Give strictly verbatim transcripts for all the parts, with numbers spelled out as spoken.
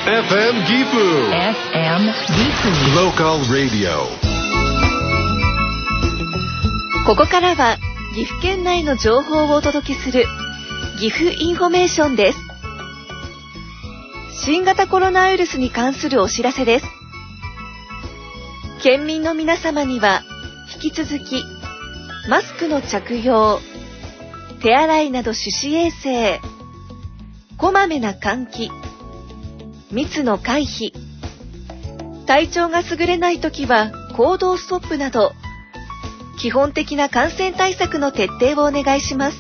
エフエム ギフエフエム ギフ Local Radio。 ここからは岐阜県内の情報をお届けする岐阜インフォメーションです。新型コロナウイルスに関するお知らせです。県民の皆様には引き続きマスクの着用、手洗いなど手指衛生、こまめな換気、密の回避、体調が優れないときは行動ストップなど基本的な感染対策の徹底をお願いします。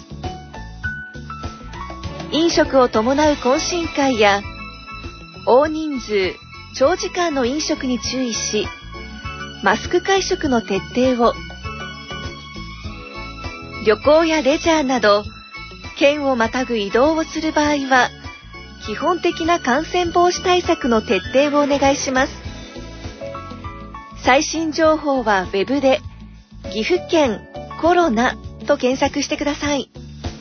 飲食を伴う懇親会や大人数、長時間の飲食に注意し、マスク会食の徹底を。旅行やレジャーなど、県をまたぐ移動をする場合は、基本的な感染防止対策の徹底をお願いします。最新情報はウェブで、岐阜県コロナと検索してください。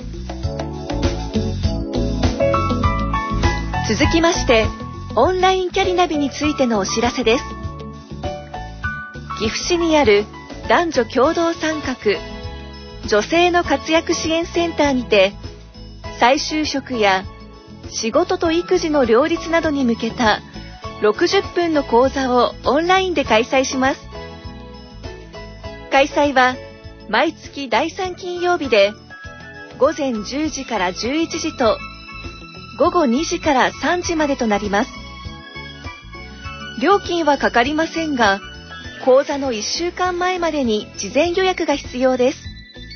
続きまして、オンラインキャリナビについてのお知らせです。岐阜市にある男女共同参画女性の活躍支援センターにて、再就職や仕事と育児の両立などに向けたろくじゅっぷんの講座をオンラインで開催します。開催は毎月だいさん金曜日で、午前じゅうじからじゅういちじと午後にじからさんじまでとなります。料金はかかりませんが、講座のいっしゅうかんまえまでに事前予約が必要です。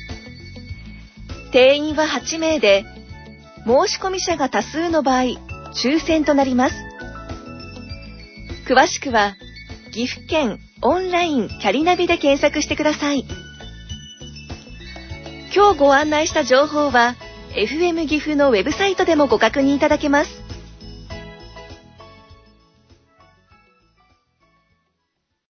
定員ははちめいで、申し込み者が多数の場合、抽選となります。詳しくは、岐阜県オンラインキャリナビで検索してください。今日ご案内した情報は、エフエム 岐阜のウェブサイトでもご確認いただけます。